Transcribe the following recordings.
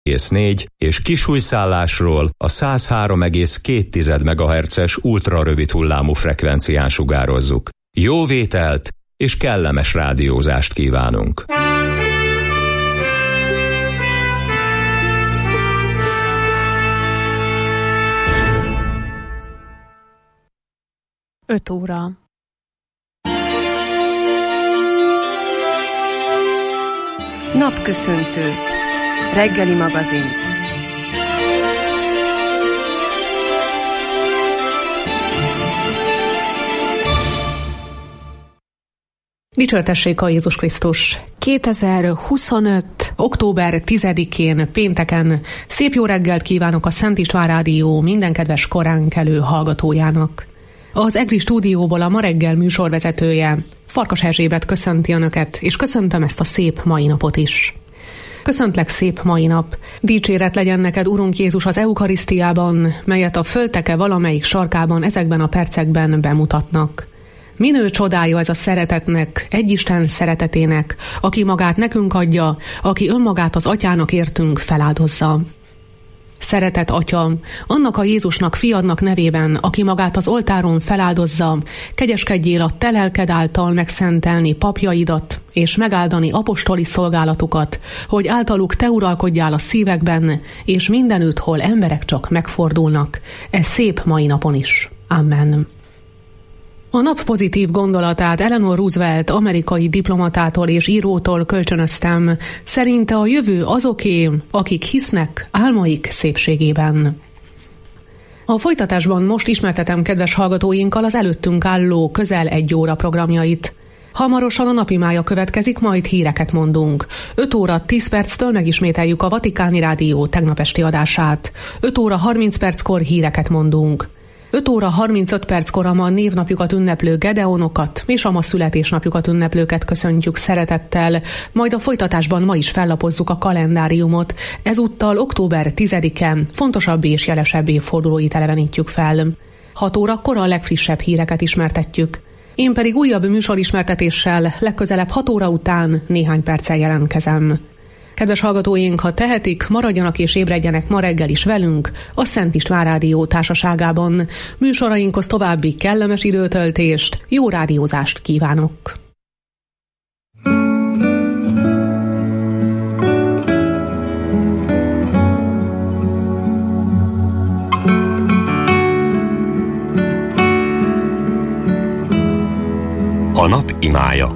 1,4 és kisújszállásról a 103,2 MHz-es ultrarövid hullámú frekvencián sugározzuk. Jó vételt és kellemes rádiózást kívánunk! Öt óra. Napköszöntő. Reggeli magazin. Dicsértessék a Jézus Krisztus! 2025. október 10-én pénteken szép jó reggelt kívánok a Szent István Rádió minden kedves koránkelő hallgatójának. Az EGRI stúdióból a ma reggel műsorvezetője, Farkas Erzsébet köszönti Önöket, és köszöntöm ezt a szép mai napot is. Köszöntlek szép mai nap! Dicséret legyen neked, Urunk Jézus, az eukarisztiában, melyet a földteke valamelyik sarkában ezekben a percekben bemutatnak. Minő csodája ez a szeretetnek, egyisten szeretetének, aki magát nekünk adja, aki önmagát az Atyának értünk feláldozza. Szeretett Atya, annak a Jézusnak, fiadnak nevében, aki magát az oltáron feláldozza, kegyeskedjél a te lelked által megszentelni papjaidat, és megáldani apostoli szolgálatukat, hogy általuk te uralkodjál a szívekben, és mindenütt, hol emberek csak megfordulnak. Ez szép mai napon is. Amen. A nap pozitív gondolatát Eleanor Roosevelt amerikai diplomatától és írótól kölcsönöztem, szerinte a jövő azoké, akik hisznek álmaik szépségében. A folytatásban most ismertetem kedves hallgatóinkkal az előttünk álló közel 1 óra programjait. Hamarosan a napi mája következik, majd híreket mondunk. 5 óra 10 perctől megismételjük a Vatikáni Rádió tegnap esti adását. 5 óra 30 perckor híreket mondunk. 5 óra 35 perckor a ma névnapjukat ünneplő Gedeonokat és a ma születésnapjukat ünneplőket köszöntjük szeretettel, majd a folytatásban ma is fellapozzuk a kalendáriumot, ezúttal október 10-e fontosabb és jelesebb évfordulóit elevenítjük fel. 6 órakor a legfrissebb híreket ismertetjük. Én pedig újabb műsorismertetéssel legközelebb 6 óra után néhány perccel jelentkezem. Kedves hallgatóink, ha tehetik, maradjanak és ébredjenek ma reggel is velünk a Szent István Rádió társaságában. Műsorainkhoz további kellemes időtöltést, jó rádiózást kívánok! A nap imája.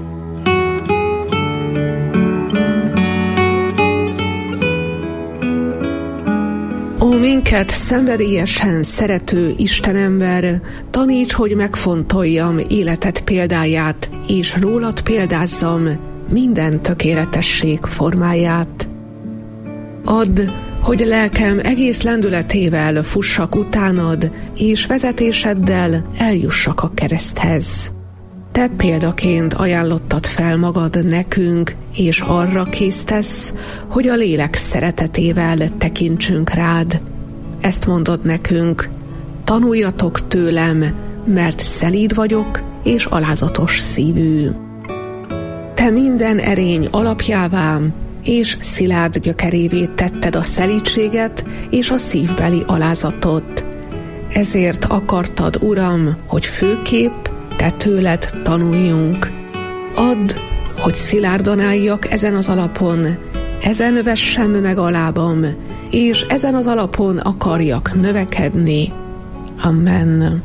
Ó, minket szenvedélyesen szerető Istenember, taníts, hogy megfontoljam életed példáját, és rólad példázzam minden tökéletesség formáját. Add, hogy lelkem egész lendületével fussak utánad, és vezetéseddel eljussak a kereszthez. Te példaként ajánlottad fel magad nekünk, és arra késztesz, hogy a lélek szeretetével tekintsünk rád. Ezt mondod nekünk, tanuljatok tőlem, mert szelíd vagyok, és alázatos szívű. Te minden erény alapjává, és szilárd gyökerévé tetted a szelídséget és a szívbeli alázatot. Ezért akartad, Uram, hogy főképp te tőled tanuljunk. Add, hogy szilárdan álljak ezen az alapon, ezen vessem meg a lábam, és ezen az alapon akarjak növekedni. Amen.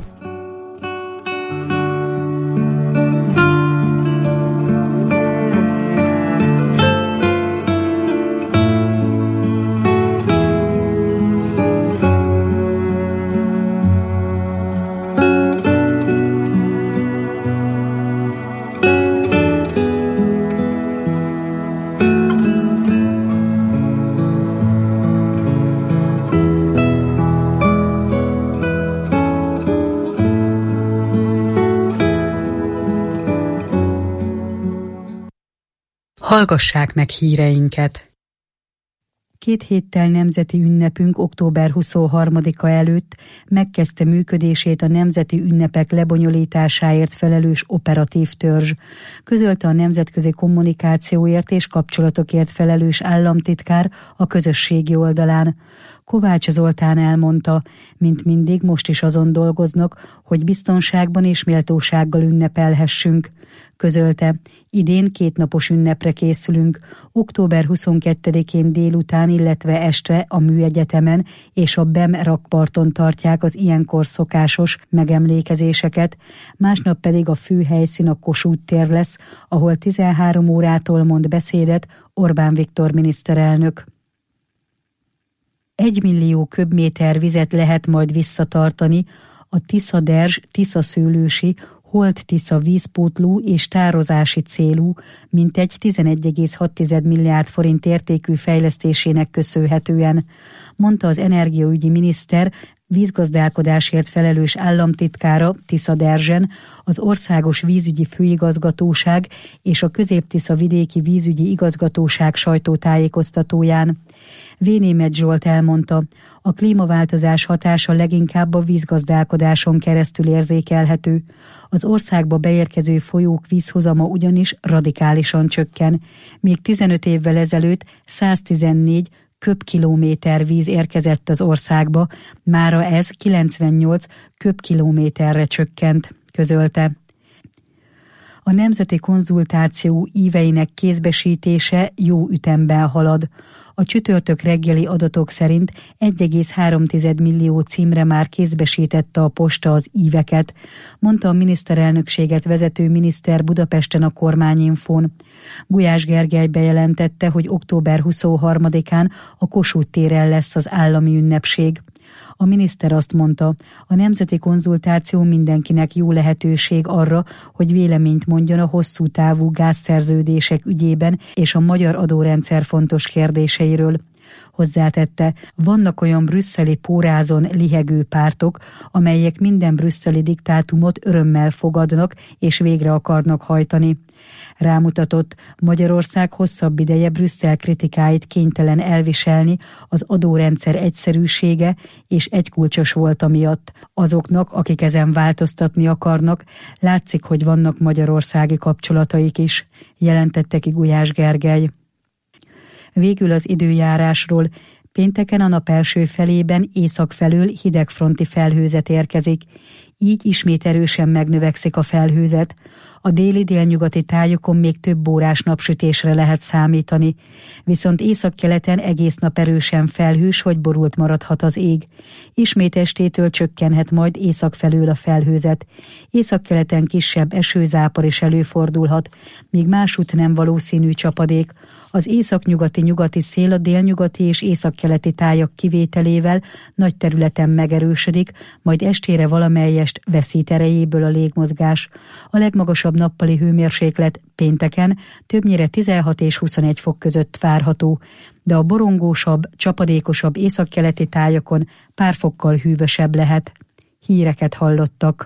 Hallgassák meg híreinket! 2 héttel nemzeti ünnepünk október 23-a előtt megkezdte működését a nemzeti ünnepek lebonyolításáért felelős operatív törzs, közölte a nemzetközi kommunikációért és kapcsolatokért felelős államtitkár a közösségi oldalán. Kovács Zoltán elmondta, mint mindig most is azon dolgoznak, hogy biztonságban és méltósággal ünnepelhessünk. Közölte, idén 2 napos ünnepre készülünk, október 22-én délután, illetve este a Műegyetemen és a BEM rakparton tartják az ilyenkor szokásos megemlékezéseket, másnap pedig a fő helyszín a Kossuth tér lesz, ahol 13 órától mond beszédet Orbán Viktor miniszterelnök. 1 millió köbméter vizet lehet majd visszatartani a Tisza-Derzs-Tisza-Szőlősi Holt-Tisza vízpótló és tározási célú, mintegy 11,6 milliárd forint értékű fejlesztésének köszönhetően, mondta az energiaügyi miniszter vízgazdálkodásért felelős államtitkára Tisza-Derzsen, az Országos Vízügyi Főigazgatóság és a Közép-Tisza Vidéki Vízügyi Igazgatóság sajtótájékoztatóján. Vénémet Zsolt elmondta, a klímaváltozás hatása leginkább a vízgazdálkodáson keresztül érzékelhető. Az országba beérkező folyók vízhozama ugyanis radikálisan csökken, míg 15 évvel ezelőtt 114 köbkilométer víz érkezett az országba, mára ez 98 köbkilométerre csökkent, közölte. A nemzeti konzultáció íveinek kézbesítése jó ütemben halad. A csütörtök reggeli adatok szerint 1,3 millió címre már kézbesítette a posta az íveket, mondta a miniszterelnökséget vezető miniszter Budapesten a Kormányinfón. Gulyás Gergely bejelentette, hogy október 23-án a Kossuth téren lesz az állami ünnepség. A miniszter azt mondta, a nemzeti konzultáció mindenkinek jó lehetőség arra, hogy véleményt mondjon a hosszú távú gázszerződések ügyében és a magyar adórendszer fontos kérdéseiről. Hozzátette, vannak olyan brüsszeli pórázon lihegő pártok, amelyek minden brüsszeli diktátumot örömmel fogadnak és végre akarnak hajtani. Rámutatott, Magyarország hosszabb ideje Brüsszel kritikáit kénytelen elviselni az adórendszer egyszerűsége és egykulcsos volt amiatt. Azoknak, akik ezen változtatni akarnak, látszik, hogy vannak magyarországi kapcsolataik is, jelentette ki Gulyás Gergely. Végül az időjárásról. Pénteken a nap első felében észak felől hidegfronti felhőzet érkezik. Így ismét erősen megnövekszik a felhőzet. A déli-délnyugati tájokon még több órás napsütésre lehet számítani, viszont északkeleten egész nap erősen felhős vagy borult maradhat az ég. Ismét estétől csökkenhet majd észak felől a felhőzet. Északkeleten kisebb esőzápor is előfordulhat, míg másút nem valószínű csapadék. Az északnyugati-nyugati szél a délnyugati és északkeleti tájak kivételével nagy területen megerősödik, majd estére valamelyest veszít erejéből a légmozgás. A legmagasabb nappali hőmérséklet pénteken többnyire 16 és 21 fok között várható, de a borongósabb, csapadékosabb északkeleti tájakon pár fokkal hűvösebb lehet. Híreket hallottak.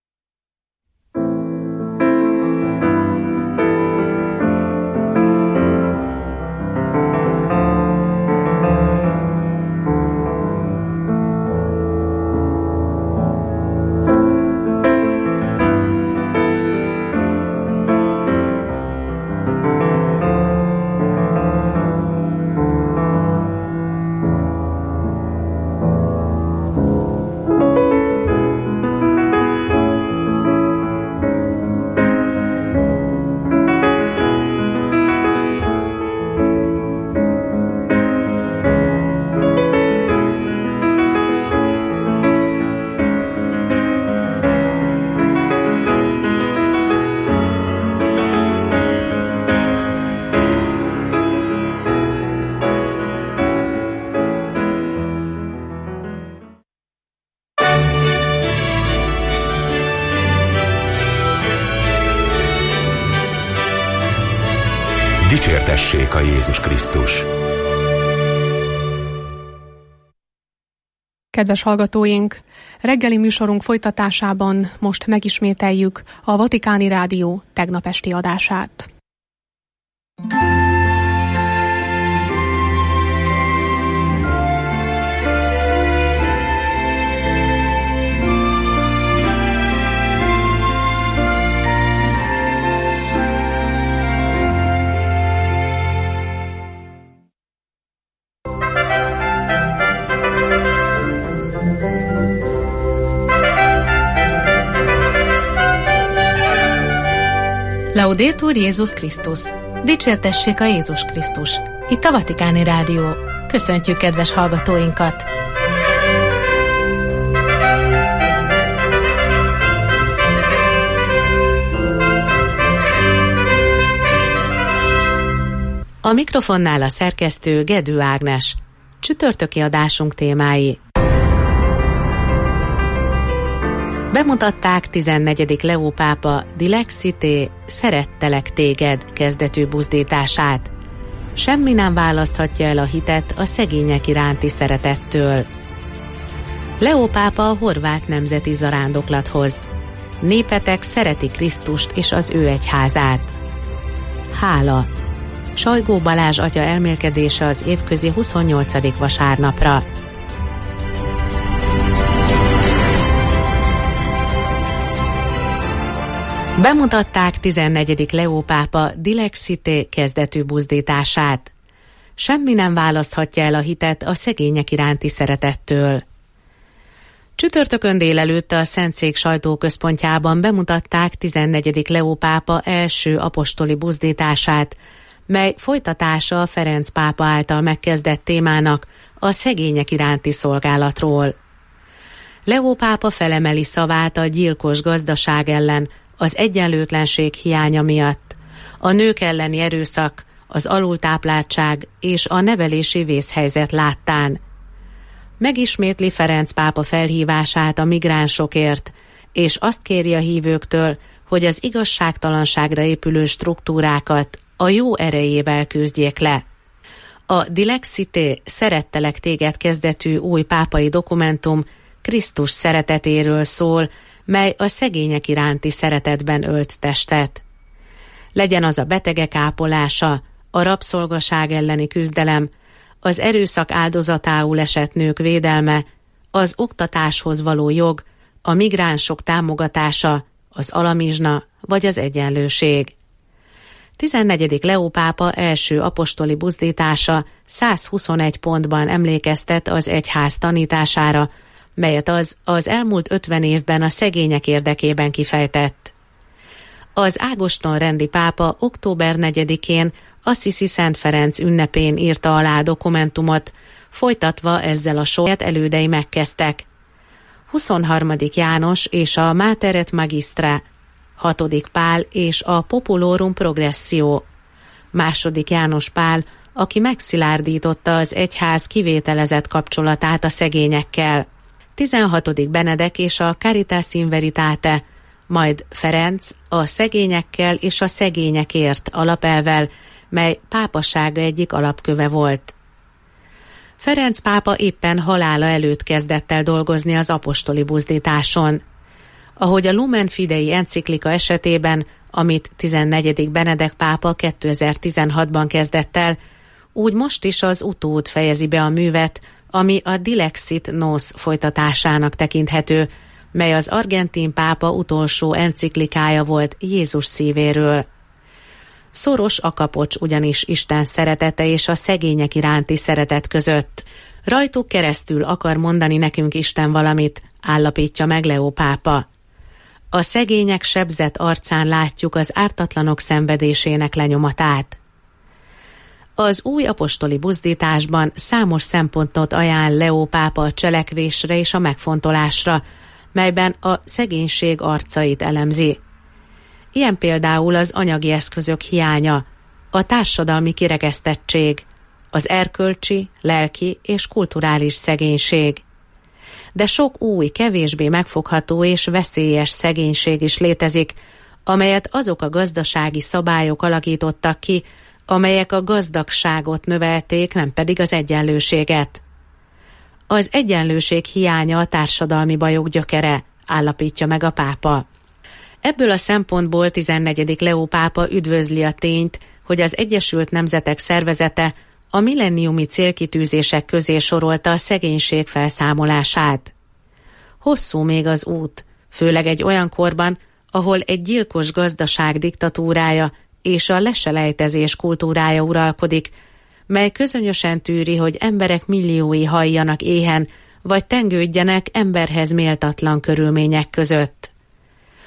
Dicsértessék a Jézus Krisztus! Kedves hallgatóink, reggeli műsorunk folytatásában most megismételjük a Vatikáni Rádió tegnap esti adását. Laudetur Jézus Krisztus! Dicsértessék a Jézus Krisztus! Itt a Vatikáni Rádió. Köszöntjük kedves hallgatóinkat! A mikrofonnál a szerkesztő Gedő Ágnes. Csütörtöki adásunk témái. Bemutatták 14. Leó pápa Dilexité, szerettelek téged kezdetű buzdítását. Semmi nem választhatja el a hitet a szegények iránti szeretettől. Leó pápa a horvát nemzeti zarándoklathoz. Népetek szereti Krisztust és az ő egyházát. Hála. Sajgó Balázs atya elmélkedése az évközi 28. vasárnapra. Bemutatták 14. Leó pápa Dilexité kezdetű buzdítását. Semmi nem választhatja el a hitet a szegények iránti szeretettől. Csütörtökön délelőtt a Szentszék sajtóközpontjában bemutatták 14. Leó pápa első apostoli buzdítását, mely folytatása a Ferenc pápa által megkezdett témának, a szegények iránti szolgálatról. Leó pápa felemeli szavát a gyilkos gazdaság ellen, az egyenlőtlenség hiánya miatt, a nők elleni erőszak, az alultápláltság és a nevelési vészhelyzet láttán. Megismétli Ferenc pápa felhívását a migránsokért, és azt kéri a hívőktől, hogy az igazságtalanságra épülő struktúrákat a jó erejével küzdjék le. A Dilexité, szerettelek téged kezdetű új pápai dokumentum Krisztus szeretetéről szól, mely a szegények iránti szeretetben ölt testet. Legyen az a betegek ápolása, a rabszolgaság elleni küzdelem, az erőszak áldozatául esett nők védelme, az oktatáshoz való jog, a migránsok támogatása, az alamizsna vagy az egyenlőség. 14. Leó pápa első apostoli buzdítása 121 pontban emlékeztet az egyház tanítására, melyet az elmúlt 50 évben a szegények érdekében kifejtett. Az Ágoston rendi pápa október 4-én Assisi Szent Ferenc ünnepén írta alá a dokumentumot, folytatva ezzel a sorát elődei megkezdtek. 23. János és a Mater et Magistra, 6. Pál és a Populorum Progressio, 2. János Pál, aki megszilárdította az egyház kivételezett kapcsolatát a szegényekkel, 16. Benedek és a Caritas in Veritate, majd Ferenc a szegényekkel és a szegényekért alapelvvel, mely pápasága egyik alapköve volt. Ferenc pápa éppen halála előtt kezdett el dolgozni az apostoli buzdításon. Ahogy a Lumen Fidei enciklika esetében, amit 14. Benedek pápa 2016-ban kezdett el, úgy most is az utód fejezi be a művet, ami a Dilexit Nos folytatásának tekinthető, mely az argentin pápa utolsó enciklikája volt Jézus szívéről. Szoros a kapocs ugyanis Isten szeretete és a szegények iránti szeretet között. Rajtuk keresztül akar mondani nekünk Isten valamit, állapítja meg Leó pápa. A szegények sebzett arcán látjuk az ártatlanok szenvedésének lenyomatát. Az új apostoli buzdításban számos szempontot ajánl Leó pápa a cselekvésre és a megfontolásra, melyben a szegénység arcait elemzi. Ilyen például az anyagi eszközök hiánya, a társadalmi kirekesztettség, az erkölcsi, lelki és kulturális szegénység. De sok új, kevésbé megfogható és veszélyes szegénység is létezik, amelyet azok a gazdasági szabályok alakítottak ki, amelyek a gazdagságot növelték, nem pedig az egyenlőséget. Az egyenlőség hiánya a társadalmi bajok gyökere, állapítja meg a pápa. Ebből a szempontból 14. Leó pápa üdvözli a tényt, hogy az Egyesült Nemzetek Szervezete a millenniumi célkitűzések közé sorolta a szegénység felszámolását. Hosszú még az út, főleg egy olyan korban, ahol egy gyilkos gazdaság diktatúrája és a leselejtezés kultúrája uralkodik, mely közönösen tűri, hogy emberek milliói halljanak éhen, vagy tengődjenek emberhez méltatlan körülmények között.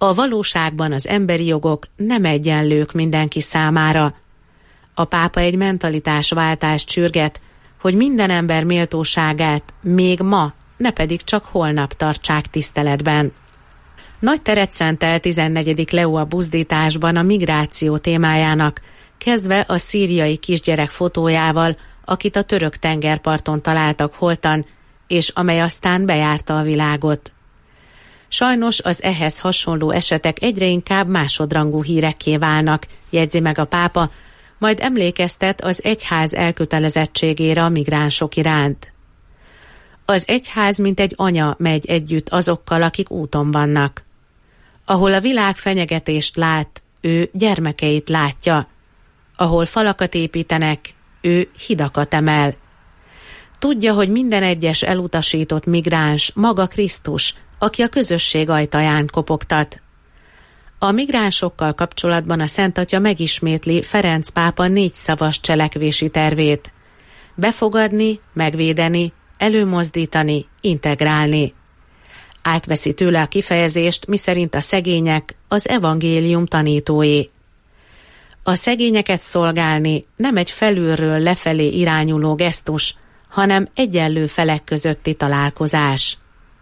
A valóságban az emberi jogok nem egyenlők mindenki számára. A pápa egy mentalitásváltást sürget, hogy minden ember méltóságát még ma, ne pedig csak holnap tartsák tiszteletben. Nagy teret szentel 14. Leo a buzdításban a migráció témájának, kezdve a szíriai kisgyerek fotójával, akit a török tengerparton találtak holtan, és amely aztán bejárta a világot. Sajnos az ehhez hasonló esetek egyre inkább másodrangú hírekké válnak, jegyzi meg a pápa, majd emlékeztet az egyház elkötelezettségére a migránsok iránt. Az egyház mint egy anya megy együtt azokkal, akik úton vannak. Ahol a világ fenyegetést lát, ő gyermekeit látja. Ahol falakat építenek, ő hidakat emel. Tudja, hogy minden egyes elutasított migráns maga Krisztus, aki a közösség ajtaján kopogtat. A migránsokkal kapcsolatban a Szent Atya megismétli Ferenc pápa 4 szavas cselekvési tervét. Befogadni, megvédeni, előmozdítani, integrálni. Átveszi tőle a kifejezést, miszerint a szegények az evangélium tanítói. A szegényeket szolgálni nem egy felülről lefelé irányuló gesztus, hanem egyenlő felek közötti találkozás.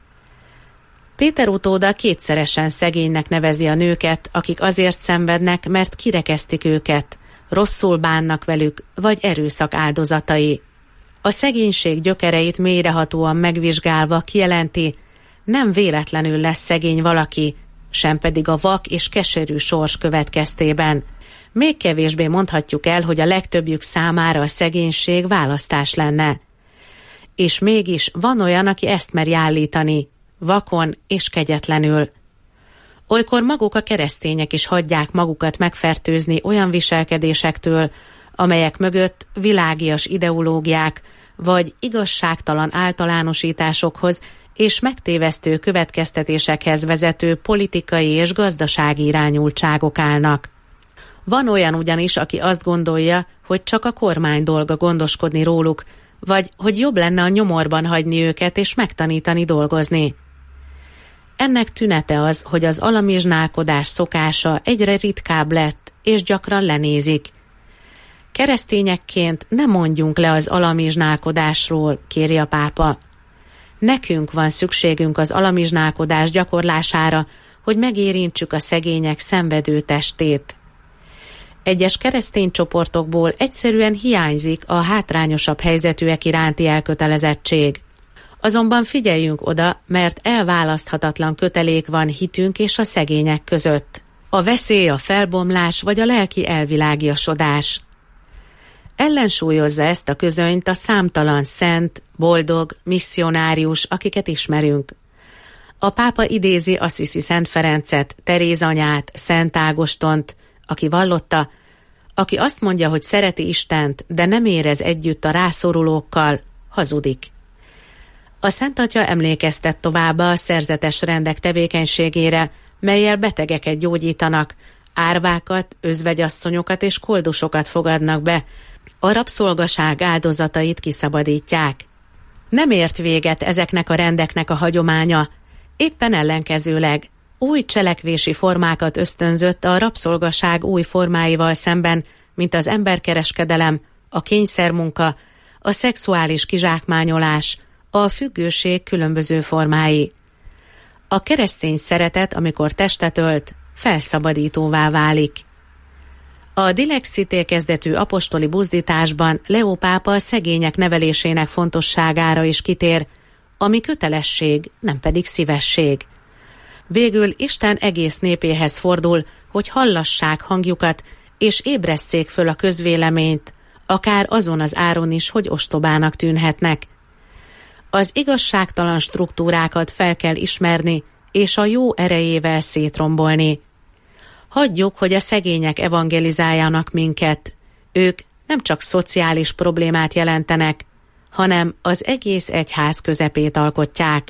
Péter utóda kétszeresen szegénynek nevezi a nőket, akik azért szenvednek, mert kirekesztik őket, rosszul bánnak velük, vagy erőszak áldozatai. A szegénység gyökereit mélyrehatóan megvizsgálva kijelenti, nem véletlenül lesz szegény valaki, sem pedig a vak és keserű sors következtében. Még kevésbé mondhatjuk el, hogy a legtöbbjük számára a szegénység választás lenne. És mégis van olyan, aki ezt meri állítani, vakon és kegyetlenül. Olykor maguk a keresztények is hagyják magukat megfertőzni olyan viselkedésektől, amelyek mögött világias ideológiák vagy igazságtalan általánosításokhoz és megtévesztő következtetésekhez vezető politikai és gazdasági irányultságok állnak. Van olyan ugyanis, aki azt gondolja, hogy csak a kormány dolga gondoskodni róluk, vagy hogy jobb lenne a nyomorban hagyni őket és megtanítani dolgozni. Ennek tünete az, hogy az alamizsnálkodás szokása egyre ritkább lett, és gyakran lenézik. Keresztényekként ne mondjunk le az alamizsnálkodásról, kéri a pápa. Nekünk van szükségünk az alamizsnálkodás gyakorlására, hogy megérintsük a szegények szenvedő testét. Egyes keresztény csoportokból egyszerűen hiányzik a hátrányosabb helyzetűek iránti elkötelezettség. Azonban figyeljünk oda, mert elválaszthatatlan kötelék van hitünk és a szegények között. A veszély, a felbomlás vagy a lelki elvilágiasodás. Ellensúlyozza ezt a közönyt a számtalan szent, boldog, misszionárius, akiket ismerünk. A pápa idézi Assisi Szent Ferencet, Teréz anyát, Szent Ágostont, aki vallotta, aki azt mondja, hogy szereti Istent, de nem érez együtt a rászorulókkal, hazudik. A Szent Atya emlékeztet továbbá a szerzetes rendek tevékenységére, mellyel betegeket gyógyítanak, árvákat, özvegyasszonyokat és koldusokat fogadnak be, a rabszolgaság áldozatait kiszabadítják. Nem ért véget ezeknek a rendeknek a hagyománya, éppen ellenkezőleg új cselekvési formákat ösztönzött a rabszolgaság új formáival szemben, mint az emberkereskedelem, a kényszermunka, a szexuális kizsákmányolás, a függőség különböző formái. A keresztény szeretet, amikor testet ölt, felszabadítóvá válik. A Dilexité kezdetű apostoli buzdításban Leó pápa a szegények nevelésének fontosságára is kitér, ami kötelesség, nem pedig szívesség. Végül Isten egész népéhez fordul, hogy hallassák hangjukat, és ébresszék föl a közvéleményt, akár azon az áron is, hogy ostobának tűnhetnek. Az igazságtalan struktúrákat fel kell ismerni, és a jó erejével szétrombolni. Hagyjuk, hogy a szegények evangelizáljanak minket. Ők nem csak szociális problémát jelentenek, hanem az egész egyház közepét alkotják.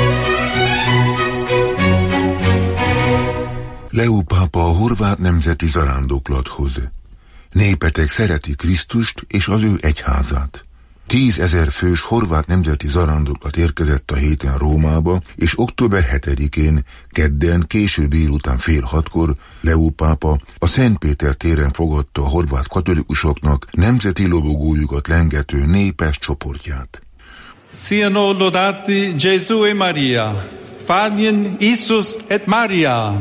Leó pápa a horvát nemzeti zarándoklathoz. Népetek szereti Krisztust és az ő egyházát. 10 000 fős horvát nemzeti zarándoklat érkezett a héten Rómába, és október 7-én, kedden, késő délután 5:30 Leó pápa a Szentpéter téren fogadta a horvát katolikusoknak nemzeti lobogójukat lengető népes csoportját. Siano lodati Gesù e Maria, Fadien Isus et Maria.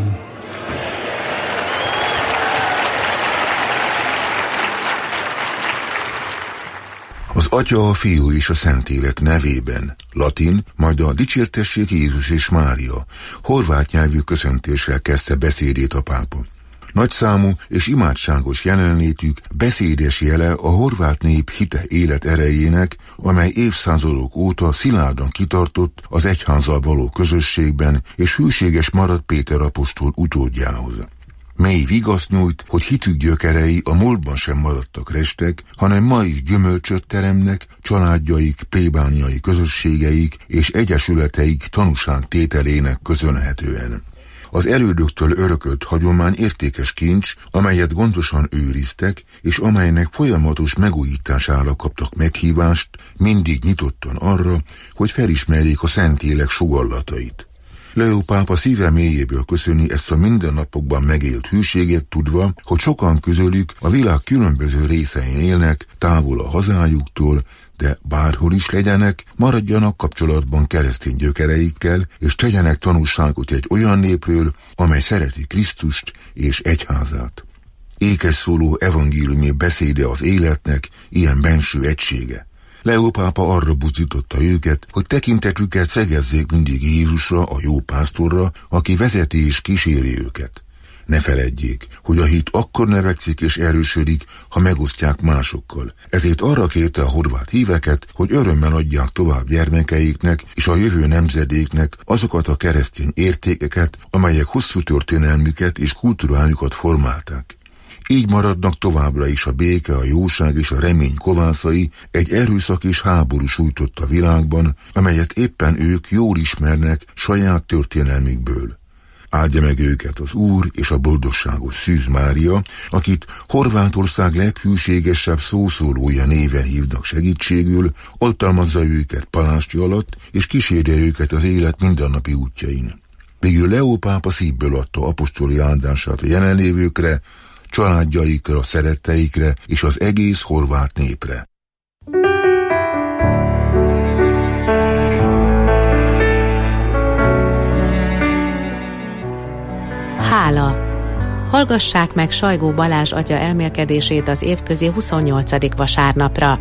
Az Atya, a Fiú és a Szentlélek nevében, latin, majd a Dicsértessék Jézus és Mária, horvát nyelvű köszöntéssel kezdte beszédét a pápa. Nagyszámú és imádságos jelenlétük beszédes jele a horvát nép hite élet erejének, amely évszázadok óta szilárdan kitartott az egyházzal való közösségben, és hűséges maradt Péter apostol utódjához. Mély vigaszt nyújt, hogy hitük gyökerei a múltban sem maradtak restek, hanem ma is gyümölcsöt teremnek családjaik, plébániai közösségeik és egyesületeik tanúságtételének köszönhetően. Az elődöktől örökölt hagyomány értékes kincs, amelyet gondosan őriztek, és amelynek folyamatos megújítására kaptak meghívást, mindig nyitottan arra, hogy felismerjék a Szentlélek sugallatait. Leó pápa szíve mélyéből köszöni ezt a mindennapokban megélt hűséget, tudva, hogy sokan közülük a világ különböző részein élnek, távol a hazájuktól, de bárhol is legyenek, maradjanak kapcsolatban keresztény gyökereikkel, és tegyenek tanúságot egy olyan népről, amely szereti Krisztust és egyházát. Ékes szóló evangéliumi beszéde az életnek ilyen benső egysége. Leó pápa arra buzdította őket, hogy tekintetüket szegezzék mindig Jézusra, a jó pásztorra, aki vezeti és kíséri őket. Ne feledjék, hogy a hit akkor növekszik és erősödik, ha megosztják másokkal. Ezért arra kérte a horvát híveket, hogy örömmel adják tovább gyermekeiknek és a jövő nemzedéknek azokat a keresztény értékeket, amelyek hosszú történelmüket és kultúrájukat formálták. Így maradnak továbbra is a béke, a jóság és a remény kovászai egy erőszak és háború sújtotta világban, amelyet éppen ők jól ismernek saját történelmükből. Áldja meg őket az Úr és a boldogságos Szűz Mária, akit Horvátország leghűségesebb szószólója néven hívnak segítségül, oltalmazza őket palástja alatt, és kísérje őket az élet mindennapi útjain. Végül Leó pápa szívből adta apostoli áldását a jelenlévőkre, családjaikra, szeretteikre és az egész horvát népre. Hála! Hallgassák meg Sajgó Balázs atya elmélkedését az évközi 28. vasárnapra.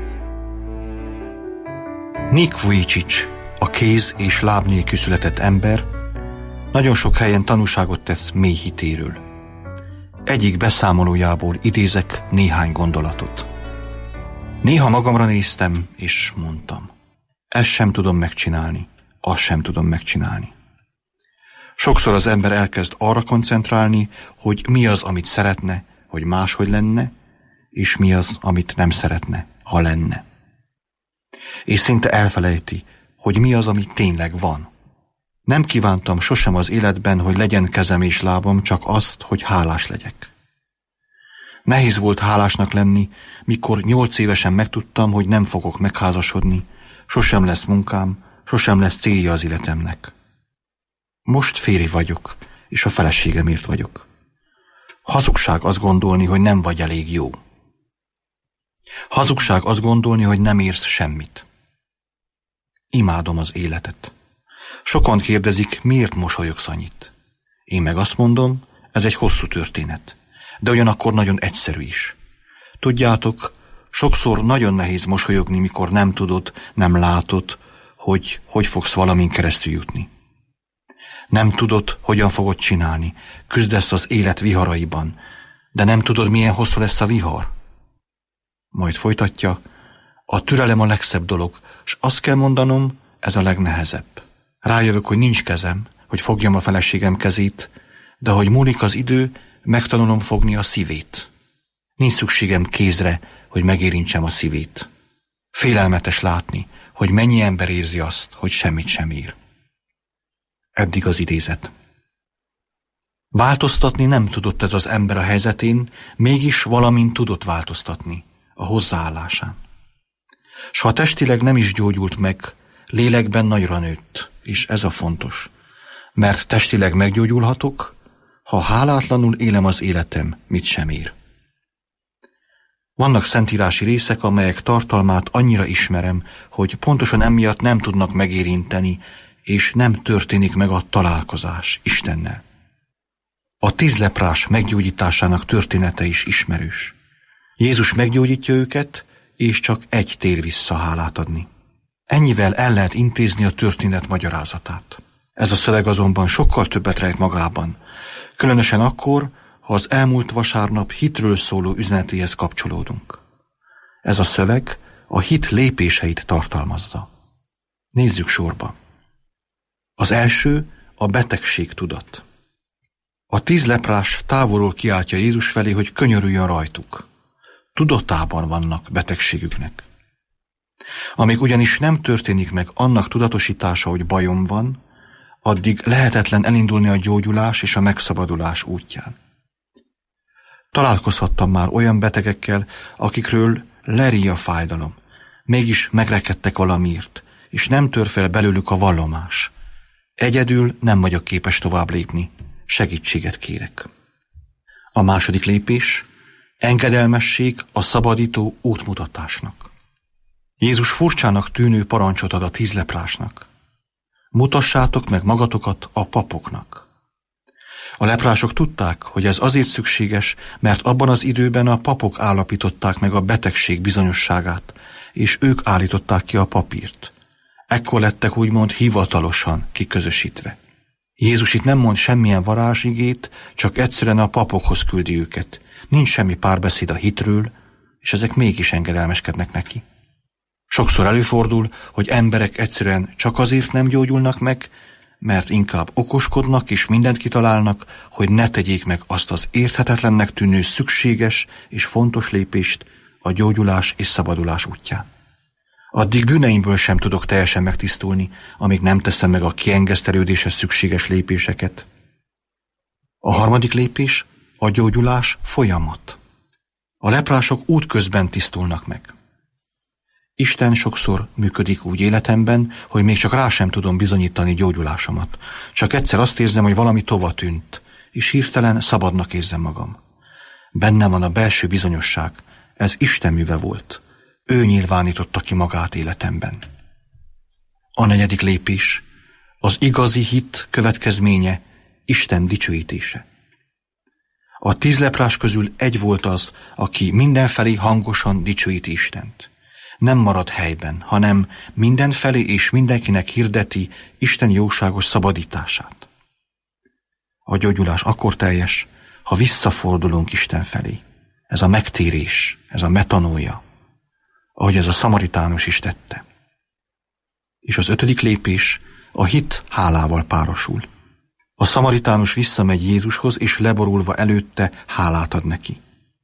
Nik Vujicic, a kéz és láb nélkül született ember, nagyon sok helyen tanúságot tesz mély hitéről. Egyik beszámolójából idézek néhány gondolatot. Néha magamra néztem, és mondtam, ezt sem tudom megcsinálni, azt sem tudom megcsinálni. Sokszor az ember elkezd arra koncentrálni, hogy mi az, amit szeretne, hogy máshogy lenne, és mi az, amit nem szeretne, ha lenne. És szinte elfelejti, hogy mi az, ami tényleg van. Nem kívántam sosem az életben, hogy legyen kezem és lábam, csak azt, hogy hálás legyek. Nehéz volt hálásnak lenni, mikor 8 évesen megtudtam, hogy nem fogok megházasodni, sosem lesz munkám, sosem lesz célja az életemnek. Most férj vagyok, és a feleségemért vagyok. Hazugság azt gondolni, hogy nem vagy elég jó. Hazugság azt gondolni, hogy nem érsz semmit. Imádom az életet. Sokan kérdezik, miért mosolyogsz annyit. Én meg azt mondom, ez egy hosszú történet, de ugyanakkor nagyon egyszerű is. Tudjátok, sokszor nagyon nehéz mosolyogni, mikor nem tudod, nem látod, hogy fogsz valamin keresztül jutni. Nem tudod, hogyan fogod csinálni, küzdesz az élet viharaiban, de nem tudod, milyen hosszú lesz a vihar. Majd folytatja, a türelem a legszebb dolog, s azt kell mondanom, ez a legnehezebb. Rájövök, hogy nincs kezem, hogy fogjam a feleségem kezét, de hogy múlik az idő, megtanulom fogni a szívét. Nincs szükségem kézre, hogy megérintsem a szívét. Félelmetes látni, hogy mennyi ember érzi azt, hogy semmit sem ér. Eddig az idézet. Változtatni nem tudott ez az ember a helyzetén, mégis valamint tudott változtatni, a hozzáállásán. S ha testileg nem is gyógyult meg, lélekben nagyra nőtt, és ez a fontos. Mert testileg meggyógyulhatok, ha hálátlanul élem az életem, mit sem ér. Vannak szentírási részek, amelyek tartalmát annyira ismerem, hogy pontosan emiatt nem tudnak megérinteni, és nem történik meg a találkozás Istennel. A 10 leprás meggyógyításának története is ismerős. Jézus meggyógyítja őket, és csak egy tér vissza hálát adni. Ennyivel el lehet intézni a történet magyarázatát. Ez a szöveg azonban sokkal többet rejt magában, különösen akkor, ha az elmúlt vasárnap hitről szóló üzenetéhez kapcsolódunk. Ez a szöveg a hit lépéseit tartalmazza. Nézzük sorba. Az első a betegségtudat. A 10 leprás távolról kiáltja Jézus felé, hogy könyörüljön rajtuk. Tudatában vannak betegségüknek. Amíg ugyanis nem történik meg annak tudatosítása, hogy bajom van, addig lehetetlen elindulni a gyógyulás és a megszabadulás útján. Találkozhattam már olyan betegekkel, akikről lerij a fájdalom, mégis megrekedtek valamiért, és nem tör fel belőlük a vallomás. Egyedül nem vagyok képes tovább lépni, segítséget kérek. A második lépés, engedelmesség a szabadító útmutatásnak. Jézus furcsának tűnő parancsot ad a 10 leprásnak. Mutassátok meg magatokat a papoknak. A leprások tudták, hogy ez azért szükséges, mert abban az időben a papok állapították meg a betegség bizonyosságát, és ők állították ki a papírt. Ekkor lettek úgymond hivatalosan kiközösítve. Jézus itt nem mond semmilyen varázsigét, csak egyszerűen a papokhoz küldi őket. Nincs semmi párbeszéd a hitről, és ezek mégis engedelmeskednek neki. Sokszor előfordul, hogy emberek egyszerűen csak azért nem gyógyulnak meg, mert inkább okoskodnak és mindent kitalálnak, hogy ne tegyék meg azt az érthetetlennek tűnő szükséges és fontos lépést a gyógyulás és szabadulás útján. Addig bűneimből sem tudok teljesen megtisztulni, amíg nem teszem meg a kiengesztelődéshez szükséges lépéseket. A harmadik lépés, a gyógyulás folyamat. A leprások útközben tisztulnak meg. Isten sokszor működik úgy életemben, hogy még csak rá sem tudom bizonyítani gyógyulásomat. Csak egyszer azt érzem, hogy valami tova tűnt, és hirtelen szabadnak érzem magam. Bennem van a belső bizonyosság, ez Isten műve volt. Ő nyilvánította ki magát életemben. A negyedik lépés, az igazi hit következménye, Isten dicsőítése. A 10 leprás közül egy volt az, aki mindenfelé hangosan dicsőíti Istent. Nem marad helyben, hanem mindenfelé és mindenkinek hirdeti Isten jóságos szabadítását. A gyógyulás akkor teljes, ha visszafordulunk Isten felé. Ez a megtérés, ez a metanója, ahogy ez a szamaritánus is tette. És az 5. lépés, a hit hálával párosul. A szamaritánus visszamegy Jézushoz, és leborulva előtte hálát ad neki.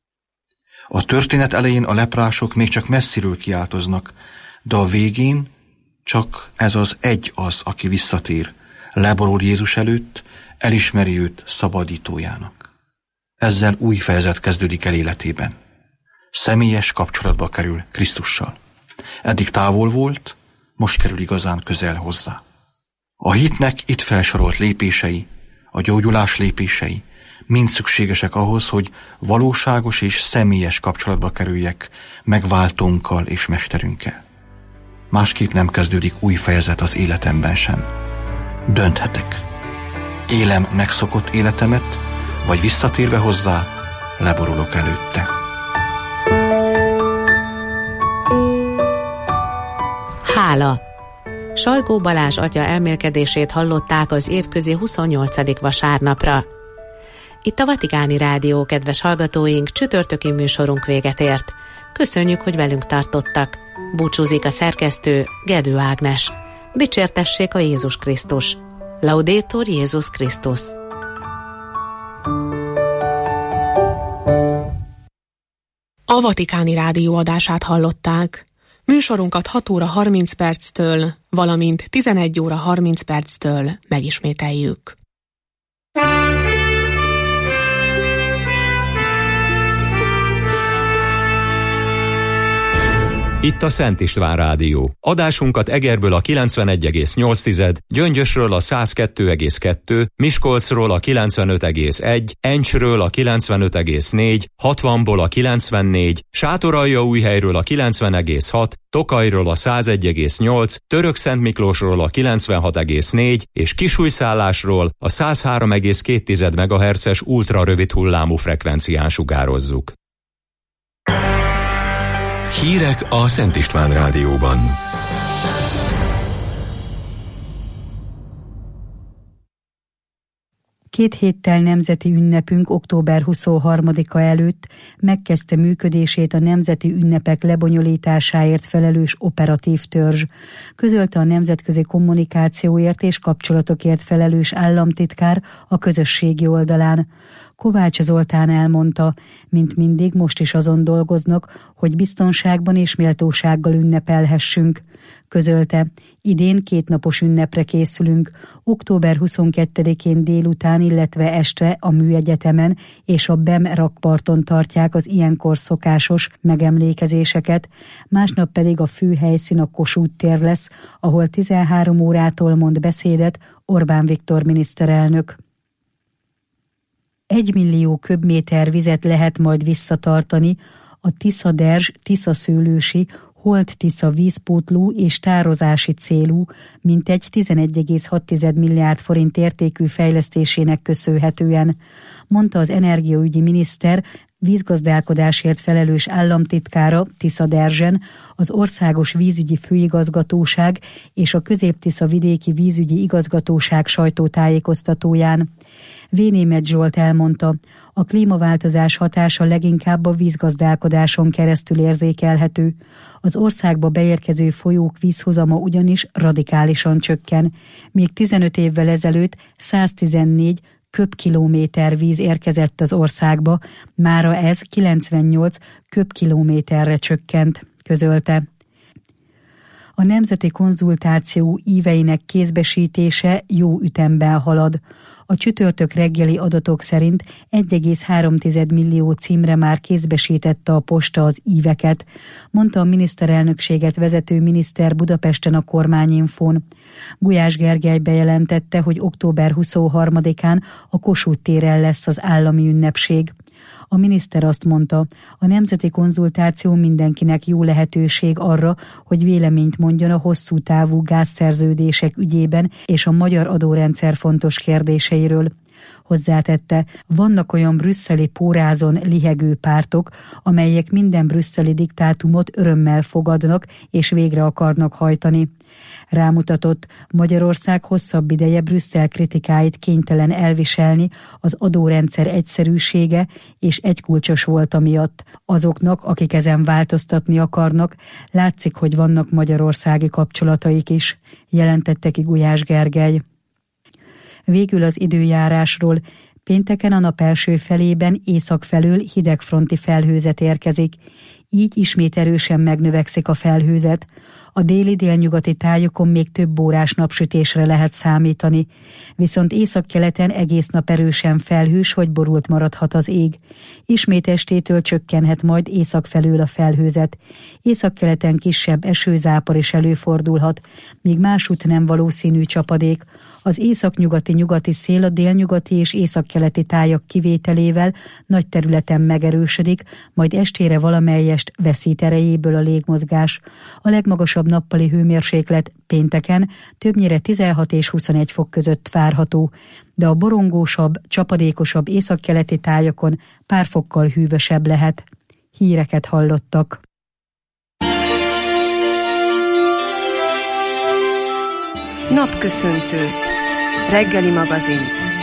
A történet elején a leprások még csak messziről kiáltoznak, de a végén csak ez az egy az, aki visszatér, leborul Jézus előtt, elismeri őt szabadítójának. Ezzel új fejezet kezdődik el életében. Személyes kapcsolatba kerül Krisztussal. Eddig távol volt, most kerül igazán közel hozzá. A hitnek itt felsorolt lépései, a gyógyulás lépései mind szükségesek ahhoz, hogy valóságos és személyes kapcsolatba kerüljek megváltónkkal és mesterünkkel. Másképp nem kezdődik új fejezet az életemben sem. Dönthetek. Élem megszokott életemet, vagy visszatérve hozzá, leborulok előtte. Hála. Salgó Balázs atya elmélkedését hallották az évközi 28. vasárnapra. Itt a Vatikáni Rádió, kedves hallgatóink, csütörtöki műsorunk véget ért. Köszönjük, hogy velünk tartottak. Búcsúzik a szerkesztő, Gedő Ágnes. Dicsértessék a Jézus Krisztus. Laudetur Jézus Krisztus. A Vatikáni Rádió adását hallották. Műsorunkat 6 óra 30 perctől, valamint 11 óra 30 perctől megismételjük. Itt a Szent István Rádió. Adásunkat Egerből a 91,8, Gyöngyösről a 102,2, Miskolcról a 95,1, Encsről a 95,4, 60-ból a 94, Sátoraljaújhelyről a 90,6, Tokajról a 101,8, Törökszentmiklósról a 96,4 és Kisújszállásról a 103,2 MHz-es ultrarövid hullámú frekvencián sugározzuk. Hírek a Szent István Rádióban. Két héttel nemzeti ünnepünk október 23-a előtt megkezdte működését a nemzeti ünnepek lebonyolításáért felelős operatív törzs, közölte a nemzetközi kommunikációért és kapcsolatokért felelős államtitkár a közösségi oldalán. Kovács Zoltán elmondta, mint mindig most is azon dolgoznak, hogy biztonságban és méltósággal ünnepelhessünk. Közölte, idén 2 napos ünnepre készülünk, október 22-én délután, illetve este a Műegyetemen és a BEM rakparton tartják az ilyenkor szokásos megemlékezéseket, másnap pedig a fő helyszín a Kossuth tér lesz, ahol 13 órától mond beszédet Orbán Viktor miniszterelnök. 1 millió köbméter vizet lehet majd visszatartani a Tisza-Derzs-Tisza-Szőlősi Holt-Tisza vízpótló és tározási célú, mintegy 11,6 milliárd forint értékű fejlesztésének köszönhetően, mondta az energiaügyi miniszter vízgazdálkodásért felelős államtitkára Tisza-Derzsen, az Országos Vízügyi Főigazgatóság és a Közép-Tisza Vidéki Vízügyi Igazgatóság sajtótájékoztatóján. Vénémet Zsolt elmondta, a klímaváltozás hatása leginkább a vízgazdálkodáson keresztül érzékelhető. Az országba beérkező folyók vízhozama ugyanis radikálisan csökken, míg 15 évvel ezelőtt 114 köbkilométer víz érkezett az országba, mára ez 98 köbkilométerre csökkent, közölte. A nemzeti konzultáció íveinek kézbesítése jó ütemben halad. A csütörtök reggeli adatok szerint 1,3 millió címre már kézbesítette a posta az íveket, mondta a miniszterelnökséget vezető miniszter Budapesten a Kormányinfón. Gulyás Gergely bejelentette, hogy október 23-án a Kossuth téren lesz az állami ünnepség. A miniszter azt mondta, a nemzeti konzultáció mindenkinek jó lehetőség arra, hogy véleményt mondjon a hosszú távú gázszerződések ügyében és a magyar adórendszer fontos kérdéseiről. Hozzátette, vannak olyan brüsszeli pórázon lihegő pártok, amelyek minden brüsszeli diktátumot örömmel fogadnak és végre akarnak hajtani. Rámutatott, Magyarország hosszabb ideje Brüsszel kritikáit kénytelen elviselni az adórendszer egyszerűsége és egykulcsos volta miatt. Azoknak, akik ezen változtatni akarnak, látszik, hogy vannak magyarországi kapcsolataik is, jelentette ki Gulyás Gergely. Végül az időjárásról. Pénteken a nap első felében észak felől hidegfronti felhőzet érkezik. Így ismét erősen megnövekszik a felhőzet. A déli-délnyugati tájokon még több órás napsütésre lehet számítani, viszont északkeleten egész nap erősen felhős vagy borult maradhat az ég. Ismét estétől csökkenhet majd észak felől a felhőzet. Északkeleten kisebb esőzápor is előfordulhat, míg másút nem valószínű csapadék. Az északnyugati-nyugati szél a délnyugati és északkeleti tájak kivételével nagy területen megerősödik, majd estére valamelyest veszít erejéből a légmozgás. A legmagasabb nappali hőmérséklet pénteken többnyire 16 és 21 fok között várható, de a borongósabb, csapadékosabb északkeleti tájakon pár fokkal hűvösebb lehet. Híreket hallottak. Napköszöntő. Reggeli magazin.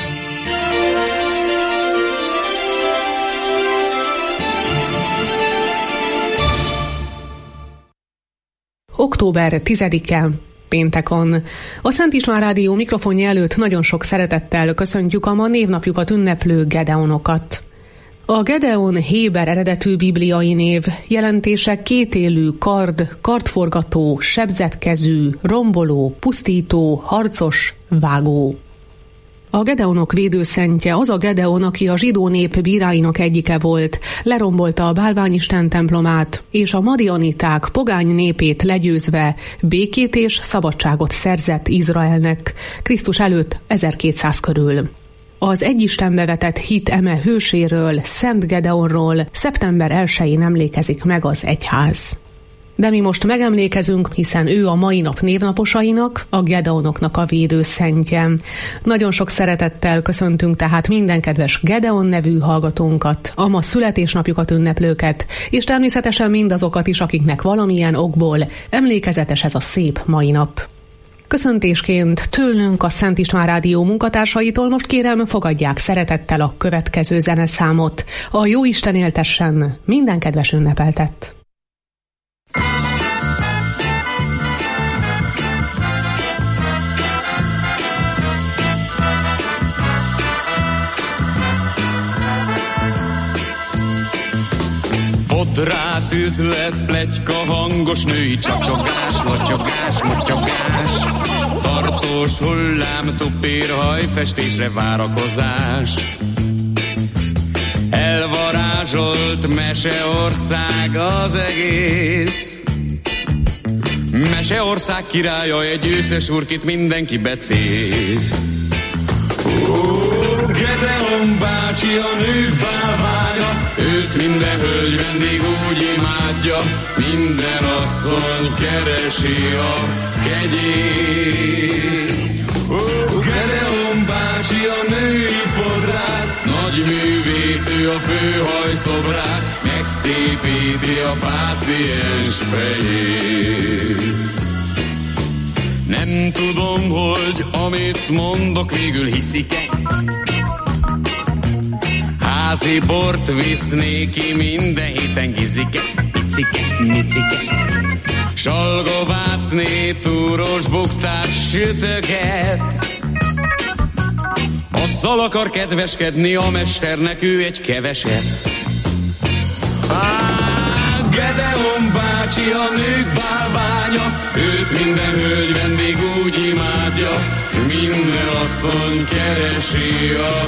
Október 10-e, péntekon. A Szent István Rádió mikrofonja előtt nagyon sok szeretettel köszöntjük a ma névnapjukat ünneplő Gedeonokat. A Gedeon héber eredetű bibliai név, jelentése kétélű kard, kardforgató, sebzett kezű, romboló, pusztító, harcos, vágó. A Gedeonok védőszentje az a Gedeon, aki a zsidó nép bíráinak egyike volt, lerombolta a bálványisten templomát, és a madianiták pogány népét legyőzve békét és szabadságot szerzett Izraelnek, Krisztus előtt 1200 körül. Az egyistenbe vetett hit eme hőséről, Szent Gedeonról szeptember 1-én emlékezik meg az egyház. De mi most megemlékezünk, hiszen ő a mai nap névnaposainak, a Gedeonoknak a védőszentje. Nagyon sok szeretettel köszöntünk tehát minden kedves Gedeon nevű hallgatónkat, a ma születésnapjukat ünneplőket, és természetesen mindazokat is, akiknek valamilyen okból emlékezetes ez a szép mai nap. Köszöntésként tőlünk, a Szent István Rádió munkatársaitól most kérem, fogadják szeretettel a következő zeneszámot. A Jóisten éltessen minden kedves ünnepeltet! Fodrász üzlet, pletyka, hangos női csacsogás, lotyogás, motyogás, tartós hullám, tupér, hajfestésre várakozás. Elvarázsolt meseország az egész. Meseország királya, egy őszes urkit mindenki becéz. Gedeon bácsi a nők bálványa, őt minden hölgy vendég úgy imádja, minden asszony keresi a kegyét. Gedeon bácsi a női fodrász, nagy művész, ő a főhajszobrász, megszépíti a páciens fejét. Nem tudom, hogy amit mondok, végül hiszik-e. Házi bort visz néki, minden héten gizike, picike, micike. Salgovácné, túros buktát, sütöget. Azzal akar kedveskedni a mesternek, ő egy keveset. Gedeon bácsi a nők bálványa, őt minden hölgy vendég úgy imádja, minden asszony keresi a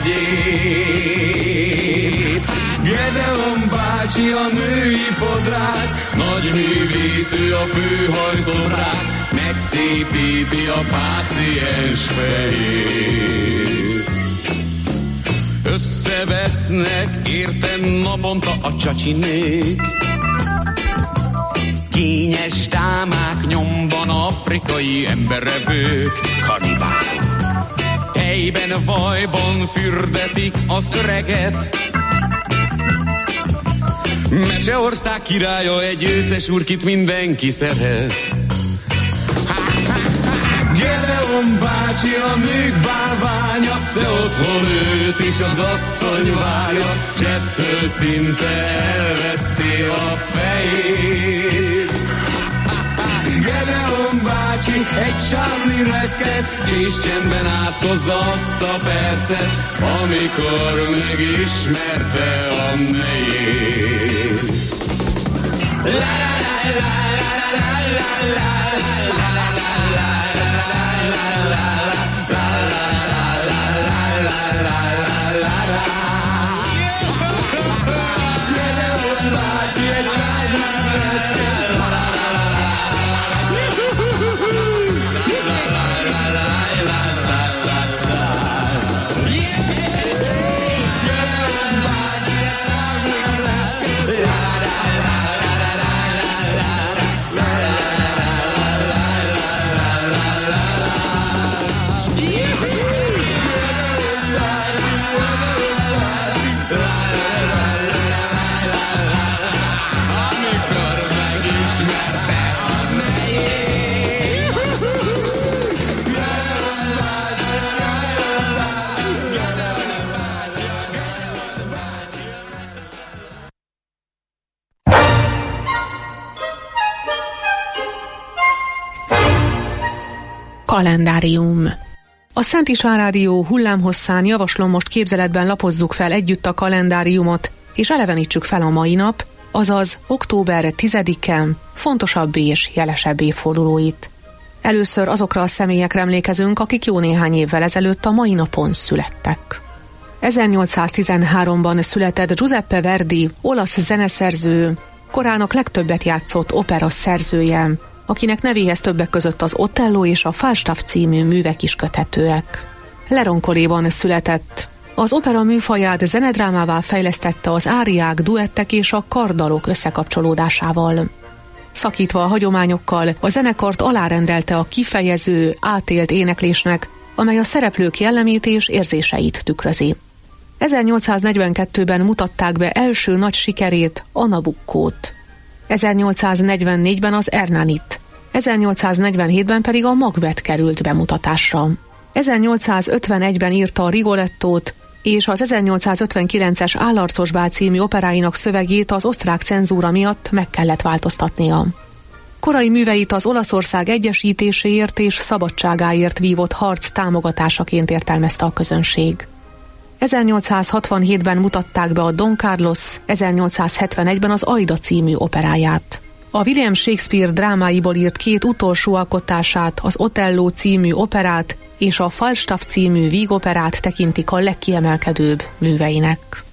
kegyét. Gedeon bácsi a női fodrász, nagy művész, ő a főhajszobrász, megszépíti a páciens fejét. Összevesznek értem naponta a csacsinők, kényes támák nyomban afrikai emberevők, kanibálok. Tejben, vajban fürdetik az öreget. Meseország királya, egy őszes urkit mindenki szeret. Gedeon bácsi a nők bálványa, de otthon őt is az asszony várja, zsebtől szinte elveszti a fejét. Gedeon bácsi egy sávni reszket, és csendben átkozza azt a percet, amikor megismerte a nejét. La la la la la la la la la la. Kalendárium. A Szent István Rádió hullámhosszán javaslom, most képzeletben lapozzuk fel együtt a kalendáriumot, és elevenítsük fel a mai nap, azaz október 10-e fontosabb és jelesebb évfordulóit. Először azokra a személyekre emlékezünk, akik jó néhány évvel ezelőtt a mai napon születtek. 1813-ban született Giuseppe Verdi, olasz zeneszerző, korának legtöbbet játszott opera szerzője, akinek nevéhez többek között az Otello és a Falstaff című művek is köthetőek. Leroncoléban született. Az opera műfaját zenedrámává fejlesztette az áriák, duettek és a kardalok összekapcsolódásával. Szakítva a hagyományokkal, a zenekart alárendelte a kifejező, átélt éneklésnek, amely a szereplők jellemét és érzéseit tükrözi. 1842-ben mutatták be első nagy sikerét, a Nabuccót. 1844-ben az Ernanit, 1847-ben pedig a Macbeth került bemutatásra. 1851-ben írta a Rigolettót, és az 1859-es Állarcos bál című operáinak szövegét az osztrák cenzúra miatt meg kellett változtatnia. Korai műveit az Olaszország egyesítéséért és szabadságáért vívott harc támogatásaként értelmezte a közönség. 1867-ben mutatták be a Don Carlos, 1871-ben az Aida című operáját. A William Shakespeare drámáiból írt két utolsó alkotását, az Otello című operát és a Falstaff című vígoperát tekintik a legkiemelkedőbb műveinek.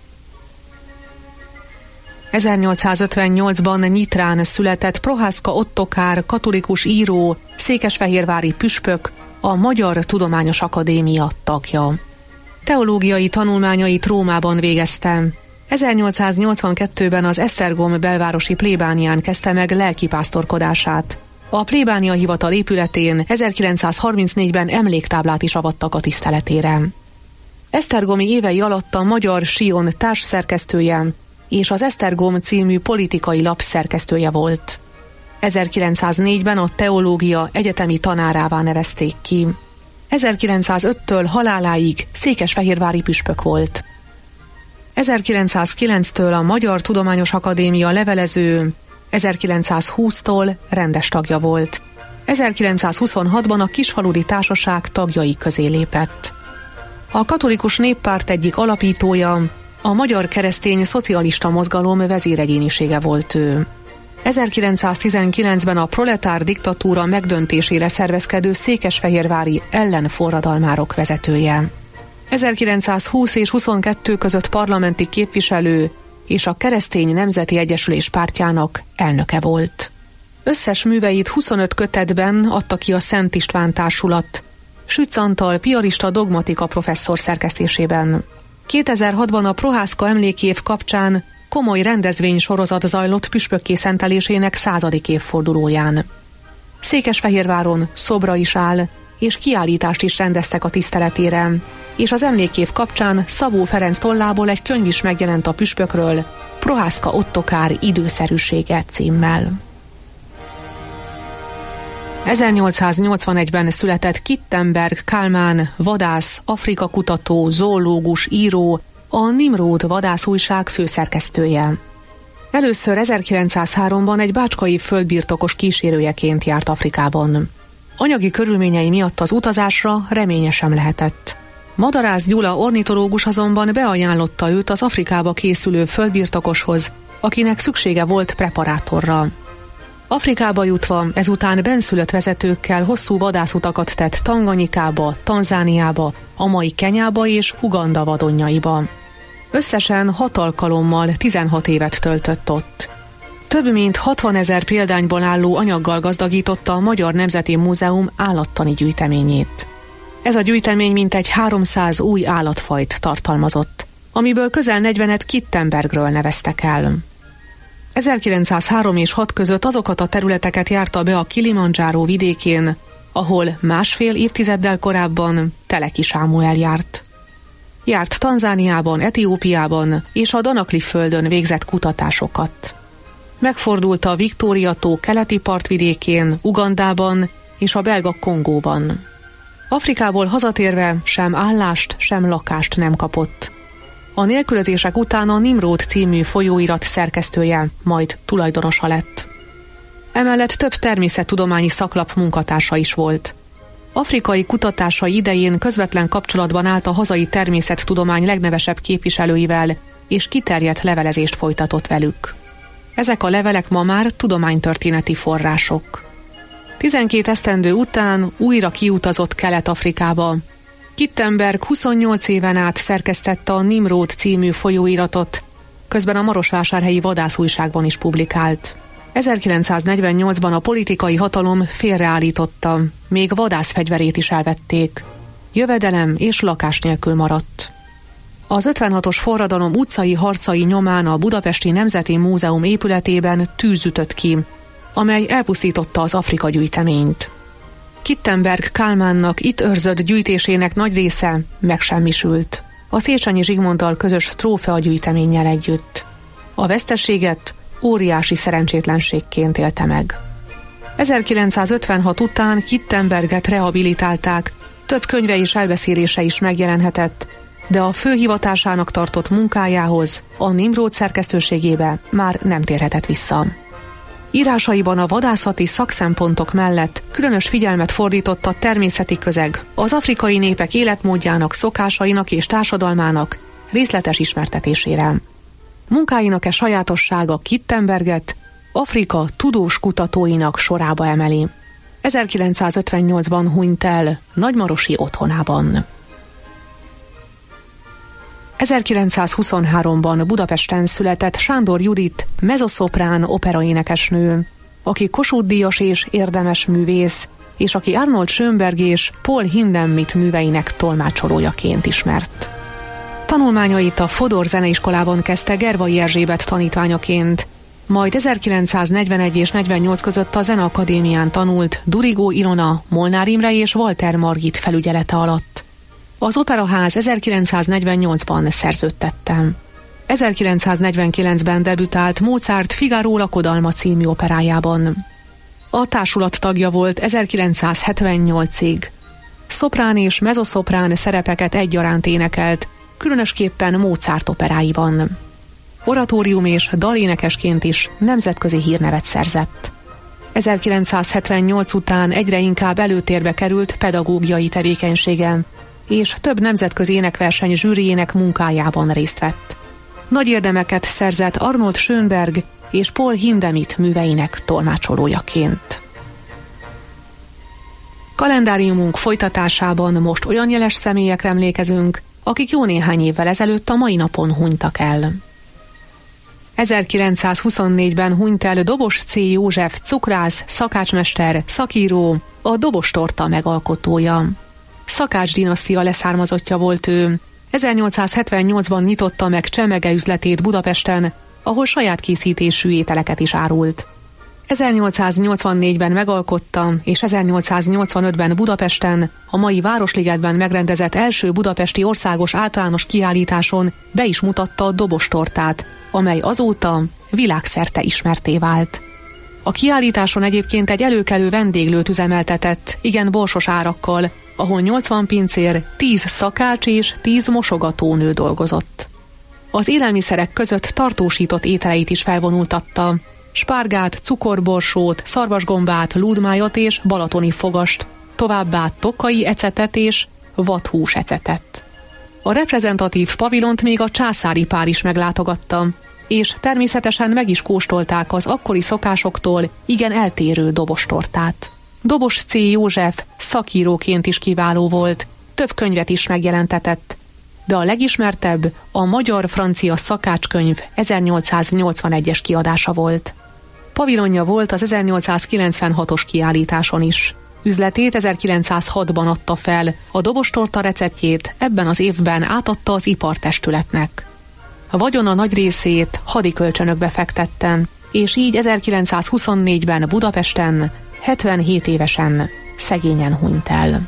1858-ban Nyitrán született Prohászka Ottokár, katolikus író, székesfehérvári püspök, a Magyar Tudományos Akadémia tagja. Teológiai tanulmányait Rómában végezte. 1882-ben az Esztergom belvárosi plébánián kezdte meg lelkipásztorkodását. A plébánia hivatal épületén 1934-ben emléktáblát is avattak a tiszteletére. Esztergomi évei alatt a Magyar Sion társszerkesztője és az Esztergom című politikai lap szerkesztője volt. 1904-ben a teológia egyetemi tanárává nevezték ki. 1905-től haláláig székesfehérvári püspök volt. 1909-től a Magyar Tudományos Akadémia levelező, 1920-tól rendes tagja volt. 1926-ban a Kisfaludy Társaság tagjai közé lépett. A Katolikus Néppárt egyik alapítója, a Magyar Keresztény Szocialista Mozgalom vezéregyénisége volt ő. 1919-ben a proletár diktatúra megdöntésére szervezkedő székesfehérvári ellenforradalmárok vezetője. 1920 és 22 között parlamenti képviselő és a Keresztény Nemzeti Egyesülés pártjának elnöke volt. Összes műveit 25 kötetben adta ki a Szent István Társulat, Sütz Antal piarista dogmatika professzor szerkesztésében. 2006-ban a Prohászka emlékév kapcsán komoly rendezvénysorozat zajlott püspökké szentelésének 100. évfordulóján. Székesfehérváron szobra is áll, és kiállítást is rendeztek a tiszteletére, és az emlékév kapcsán Szabó Ferenc tollából egy könyv is megjelent a püspökről, Prohászka Ottokár időszerűsége címmel. 1881-ben született Kittenberg Kálmán, vadász, Afrika kutató, zoológus, író, a Nimród vadászújság főszerkesztője. Először 1903-ban egy bácskai földbirtokos kísérőjeként járt Afrikában. Anyagi körülményei miatt az utazásra reménye sem lehetett. Madarász Gyula ornitológus azonban beajánlotta őt az Afrikába készülő földbirtokoshoz, akinek szüksége volt preparátorra. Afrikába jutva ezután bennszülött vezetőkkel hosszú vadászutakat tett Tanganyikába, Tanzániába, a mai Kenyába és Uganda vadonjaiba. Összesen 6 alkalommal 16 évet töltött ott. Több mint 60 000 példányból álló anyaggal gazdagította a Magyar Nemzeti Múzeum állattani gyűjteményét. Ez a gyűjtemény mintegy 300 új állatfajt tartalmazott, amiből közel 40-et Kittenbergről neveztek el. 1903 és 6 között azokat a területeket járta be a Kilimandzsáró vidékén, ahol másfél évtizeddel korábban Teleki Sámuel járt. Járt Tanzániában, Etiópiában és a Danakli-földön végzett kutatásokat. Megfordult a Viktória-tó keleti partvidékén, Ugandában és a belga Kongóban. Afrikából hazatérve sem állást, sem lakást nem kapott. A nélkülözések után a Nimród című folyóirat szerkesztője, majd tulajdonosa lett. Emellett több természettudományi szaklap munkatársa is volt. Afrikai kutatásai idején közvetlen kapcsolatban állt a hazai természettudomány legnevesebb képviselőivel, és kiterjedt levelezést folytatott velük. Ezek a levelek ma már tudománytörténeti források. 12 esztendő után újra kiutazott Kelet-Afrikába. Kittenberg 28 éven át szerkesztette a Nimród című folyóiratot, közben a marosvásárhelyi vadászújságban is publikált. 1948-ban a politikai hatalom félreállította, még vadászfegyverét is elvették. Jövedelem és lakás nélkül maradt. Az 56-os forradalom utcai harcai nyomán a Budapesti Nemzeti Múzeum épületében tűz ütött ki, amely elpusztította az Afrika gyűjteményt. Kittenberg Kálmánnak itt őrzött gyűjtésének nagy része megsemmisült, a Széchenyi Zsigmonddal közös trófea gyűjteménnyel együtt. A veszteséget óriási szerencsétlenségként élte meg. 1956 után Kittenberget rehabilitálták, több könyve és elbeszélése is megjelenhetett, de a főhivatásának tartott munkájához, a Nimród szerkesztőségébe már nem térhetett vissza. Írásaiban a vadászati szakszempontok mellett különös figyelmet fordított a természeti közeg, az afrikai népek életmódjának, szokásainak és társadalmának részletes ismertetésére. Munkáinak e sajátossága Kittenberget Afrika tudós kutatóinak sorába emeli. 1958-ban hunyt el nagymarosi otthonában. 1923-ban Budapesten született Sándor Judit mezoszoprán operaénekesnő, aki Kossuth-díjas és érdemes művész, és aki Arnold Schönberg és Paul Hindemith műveinek tolmácsolójaként ismert. Tanulmányait a Fodor Zeneiskolában kezdte Gervai Erzsébet tanítványaként, majd 1941 és 48 között a Zeneakadémián tanult Durigó Ilona, Molnár Imre és Walter Margit felügyelete alatt. Az Operaház 1948-ban szerződtette. 1949-ben debütált Mozart Figaro lakodalma című operájában. A társulat tagja volt 1978-ig. Szoprán és mezoszoprán szerepeket egyaránt énekelt, különösképpen Mozart operáiban. Oratórium és dalénekesként is nemzetközi hírnevet szerzett. 1978 után egyre inkább előtérbe került pedagógiai tevékenysége, és több nemzetközi énekverseny zsűriének munkájában részt vett. Nagy érdemeket szerzett Arnold Schönberg és Paul Hindemith műveinek tolmácsolójaként. Kalendáriumunk folytatásában most olyan jeles személyekre emlékezünk, akik jó néhány évvel ezelőtt a mai napon hunytak el. 1924-ben hunyt el Dobos C. József cukrász, szakácsmester, szakíró, a dobostorta megalkotója. Szakács dinasztia leszármazottja volt ő. 1878-ban nyitotta meg csemege üzletét Budapesten, ahol saját készítésű ételeket is árult. 1884-ben megalkotta, és 1885-ben Budapesten, a mai Városligetben megrendezett első budapesti országos általános kiállításon be is mutatta a dobostortát, amely azóta világszerte ismertté vált. A kiállításon egyébként egy előkelő vendéglőt üzemeltetett, igen borsos árakkal, ahol 80 pincér, 10 szakács és 10 mosogatónő dolgozott. Az élelmiszerek között tartósított ételeit is felvonultatta, spárgát, cukorborsót, szarvasgombát, lúdmájat és balatoni fogast, továbbá tokai ecetet és vadhús ecetet. A reprezentatív pavilont még a császári pár is meglátogatta, és természetesen meg is kóstolták az akkori szokásoktól igen eltérő dobostortát. Dobos C. József szakíróként is kiváló volt, több könyvet is megjelentetett, de a legismertebb a magyar-francia szakácskönyv 1881-es kiadása volt. Pavilonja volt az 1896-os kiállításon is. Üzletét 1906-ban adta fel, a dobostorta receptjét ebben az évben átadta az ipartestületnek. A vagyona nagy részét hadikölcsönökbe fektette, és így 1924-ben Budapesten 77 évesen szegényen hunyt el.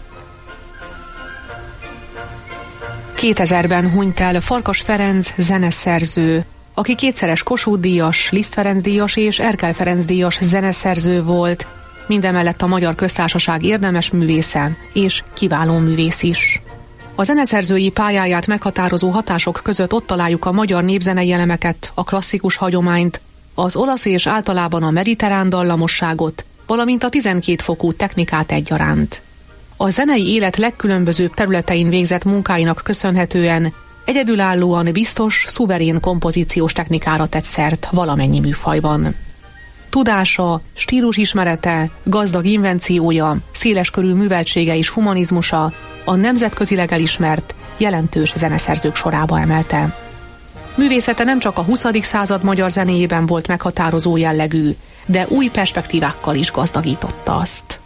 2000-ben hunyt el Farkas Ferenc zeneszerző, aki kétszeres Kossuth-díjas, Liszt Ferenc-díjas és Erkel Ferenc-díjas zeneszerző volt, mindemellett a Magyar Köztársaság érdemes művésze és kiváló művész is. A zeneszerzői pályáját meghatározó hatások között ott találjuk a magyar népzenei elemeket, a klasszikus hagyományt, az olasz és általában a mediterrán dallamosságot, valamint a 12 fokú technikát egyaránt. A zenei élet legkülönbözőbb területein végzett munkáinak köszönhetően egyedülállóan biztos, szuverén kompozíciós technikára tett szert valamennyi műfajban. Tudása, stílusismerete, gazdag invenciója, széleskörű műveltsége és humanizmusa a nemzetközileg elismert, jelentős zeneszerzők sorába emelte. Művészete nem csak a 20. század magyar zenéjében volt meghatározó jellegű, de új perspektívákkal is gazdagította azt.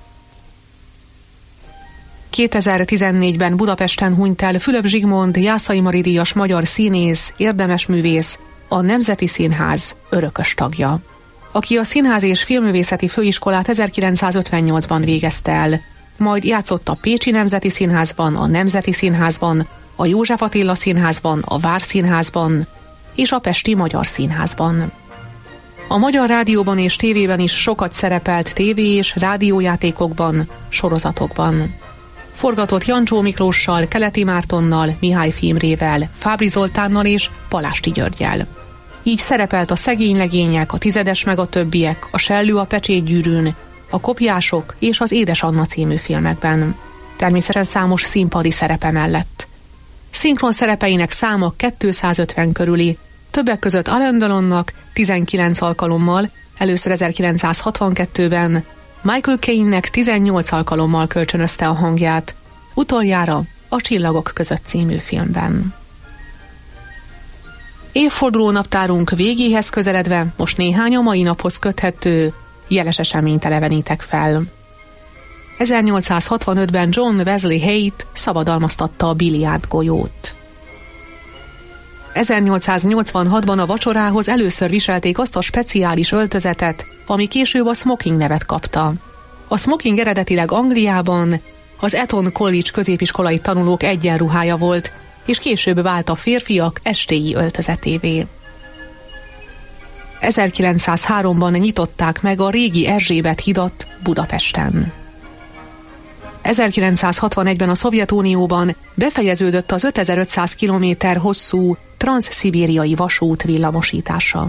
2014-ben Budapesten hunyt el Fülöp Zsigmond Jászai Mari díjas magyar színész, érdemes művész, a Nemzeti Színház örökös tagja, aki a Színház és Filmművészeti Főiskolát 1958-ban végezte el, majd játszott a Pécsi Nemzeti Színházban, a Nemzeti Színházban, a József Attila Színházban, a Várszínházban és a Pesti Magyar Színházban. A Magyar Rádióban és tévében is sokat szerepelt tévé- és rádiójátékokban, sorozatokban. Forgatott Jancsó Miklóssal, Keleti Mártonnal, Mihály Imrével, Fábry Zoltánnal és Palásti Györggyel. Így szerepelt a Szegény legények, a Tizedes meg a többiek, a Sellő a pecsétgyűrűn, a Kopjások és az Édes Anna című filmekben. Természetesen számos színpadi szerepe mellett. Szinkron szerepeinek száma 250 körüli, többek között Alain Delonnak 19 alkalommal, először 1962-ben, Michael Caine-nek 18 alkalommal kölcsönözte a hangját, utoljára a Csillagok között című filmben. Évforduló naptárunk végéhez közeledve most néhány a mai naphoz köthető jeles eseményt elevenítek fel. 1865-ben John Wesley Haight szabadalmaztatta a biliárd golyót. 1886-ban a vacsorához először viselték azt a speciális öltözetet, ami később a smoking nevet kapta. A smoking eredetileg Angliában az Eton College középiskolai tanulók egyenruhája volt, és később vált a férfiak estéi öltözetévé. 1903-ban nyitották meg a régi Erzsébet hidat Budapesten. 1961-ben a Szovjetunióban befejeződött az 5500 km hosszú transzszibériai vasút villamosítása.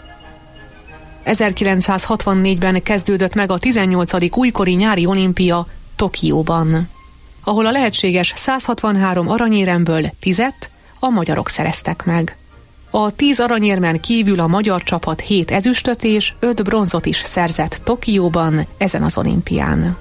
1964-ben kezdődött meg a 18. újkori nyári olimpia Tokióban, ahol a lehetséges 163 aranyéremből 10-et a magyarok szereztek meg. A 10 aranyérmen kívül a magyar csapat 7 ezüstöt és 5 bronzot is szerzett Tokióban ezen az olimpián.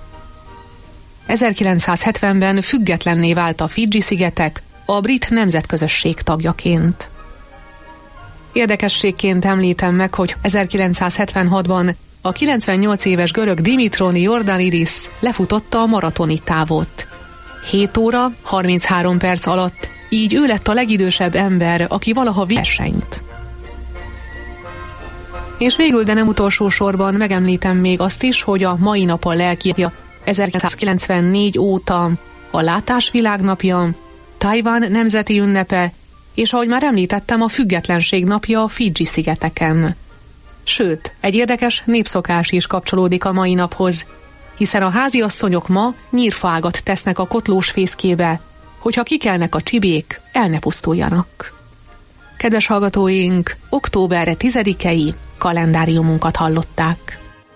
1970-ben függetlenné vált a Fidzsi-szigetek a brit nemzetközösség tagjaként. Érdekességként említem meg, hogy 1976-ban a 98 éves görög Dimitron Jordanidis lefutotta a maratoni távot. 7 óra, 33 perc alatt, így ő lett a legidősebb ember, aki valaha versenyt. És végül, de nem utolsó sorban megemlítem még azt is, hogy a mai nap a lelkiapja 1994 óta a Látás világnapja, Tajvan nemzeti ünnepe, és ahogy már említettem, a Függetlenség napja a Fidzsi-szigeteken. Sőt, egy érdekes népszokás is kapcsolódik a mai naphoz, hiszen a háziasszonyok ma nyírfaágat tesznek a kotlós fészkébe, hogyha kikelnek a csibék, el ne pusztuljanak. Kedves hallgatóink, október 10-i kalendáriumunkat hallották.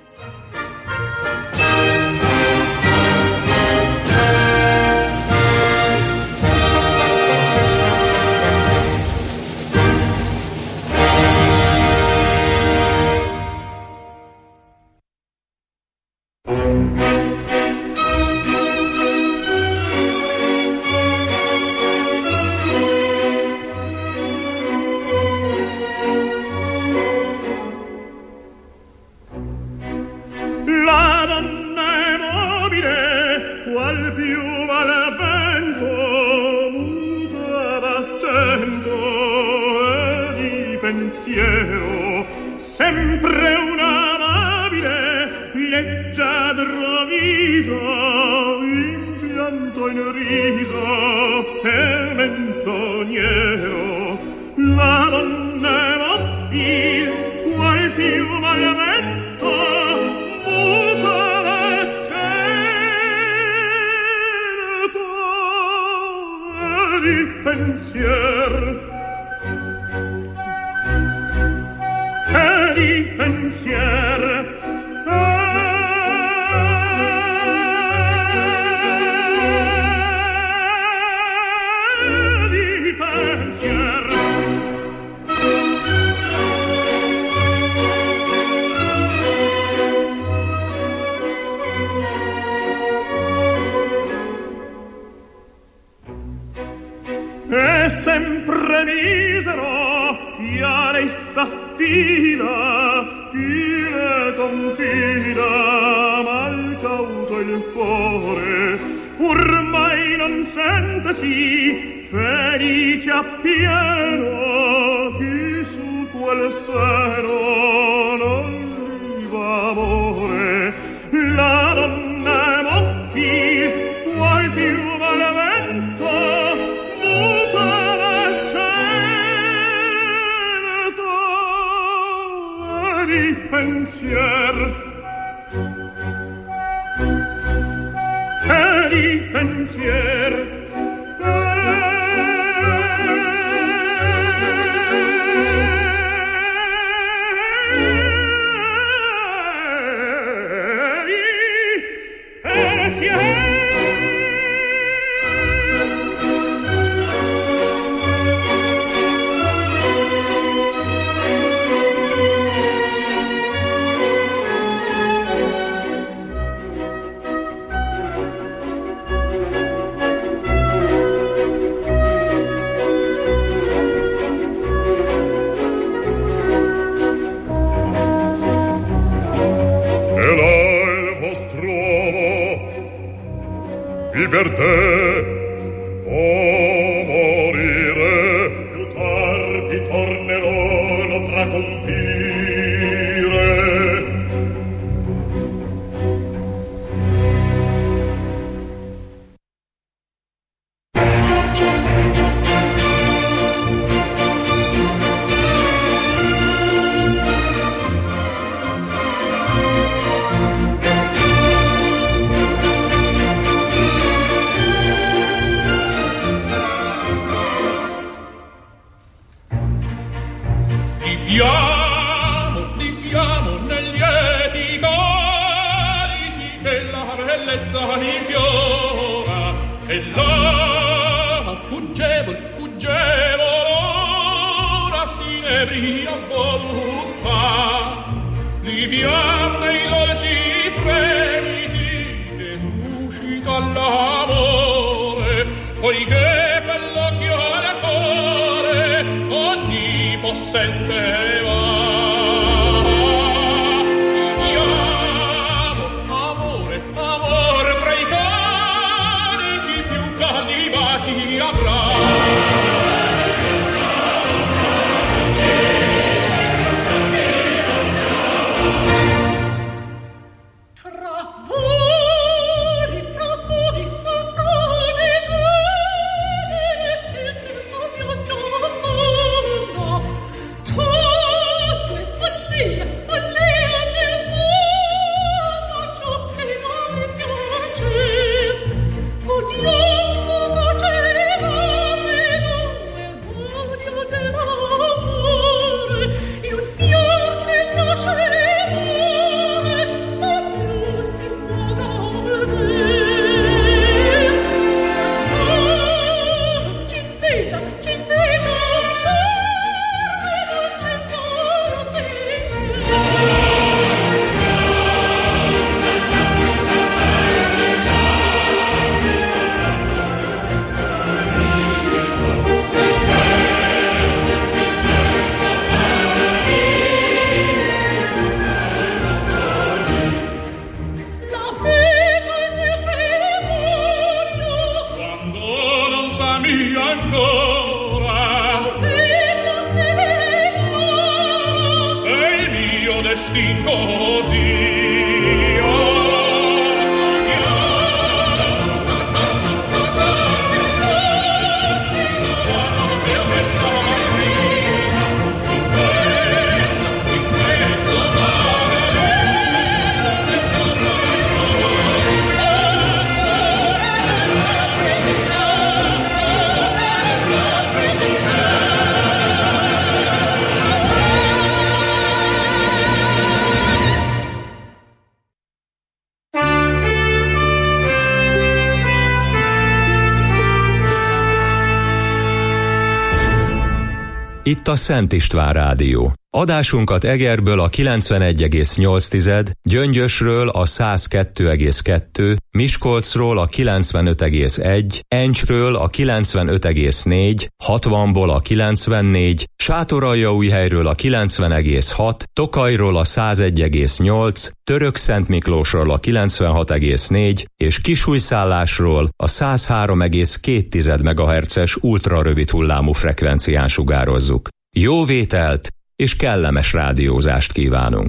Sempre un amabile, leggiadro viso, impianto in riso e menzognero. La donna è mobile, qual piuma al vento, muta l'accento di pensier. Di pensier di pensier sempre misero, chi a lei s'affida, chi le confida, mal cauto il cuore, pur mai non sentesi felice appieno, chi su quel seno non viva amore, la donna morì, qual piuma al vento, muta nel cielo, di pensier, di pensier. Per te o morire, più tardi tornerò lo tracompire. Libbiamo negli lieti calici che la bellezza mi fiora, e là fuggevo ora s'inebria voluta. Libbiamo nei dolci fremiti che suscita l'amore, poiché bell'occhio al cuore onnipossente va. Amore fra i calici più caldi baci avrà. Tra voi saprò di vedere il mio giocondo. Tutto è follia nel mondo, ciò che non mi piace. Odiamo facere l'ameno nel gloria dell'amore, e un fior che nasce muore, ma più si può godere. Ci invita, non c'è coro la vita il mio tremorio, quando non sa mia ancora. Potete che è il mio destin così. Itt a Szent István Rádió. Adásunkat Egerből a 91,8, Gyöngyösről a 102,2, Miskolcról a 95,1, Encsről a 95,4, 60-ból a 94, Sátoraljaújhelyről a 90,6, Tokajról a 101,8, Törökszentmiklósról a 96,4 és Kisújszállásról a 103,2 MHz-es ultrarövid hullámú frekvencián sugározzuk. Jó vételt és kellemes rádiózást kívánunk!